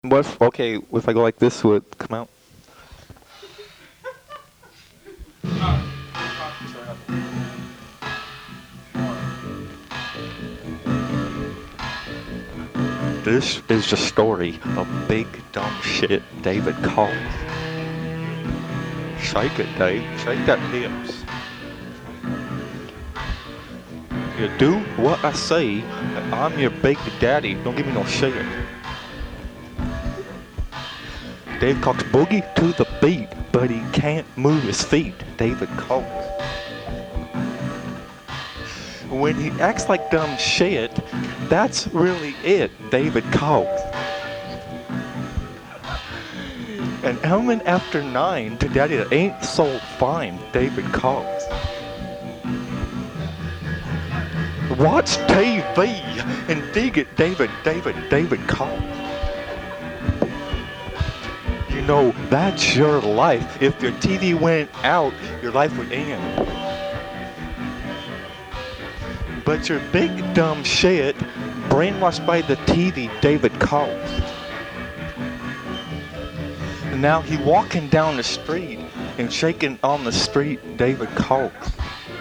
What if, okay, if I go like this, would it come out? This is the story of big dumb shit David calls. Shake it, Dave. Shake that hips. You do what I say, and I'm your big daddy. Don't give me no shit. Dave Cox boogie to the beat, but he can't move his feet. David Cox. When he acts like dumb shit, that's really it. David Cox. An element after 9 to daddy that ain't so fine. David Cox. Watch TV and dig it. David Cox. You know, that's your life. If your TV went out, your life would end. But your big dumb shit, brainwashed by the TV, David Cox. And now he walking down the street and shaking on the street, David Cox.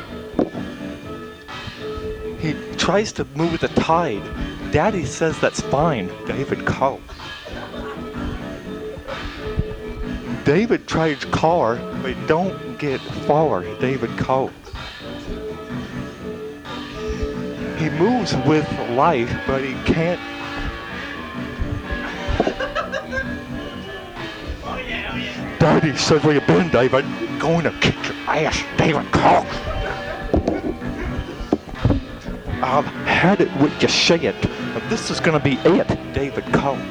He tries to move the tide. Daddy says that's fine, David Cox. David tries car, but don't get far, David Cox. He moves with life, but he can't. Daddy says, where you been, David? Going to kick your ass, David Cox. I've had it with your shit. This is gonna be it, David Cox.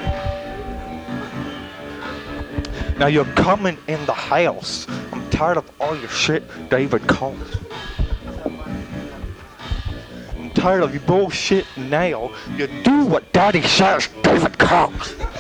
Now you're coming in the house. I'm tired of all your shit, David Cox. I'm tired of your bullshit now. You do what Daddy says, David Cox.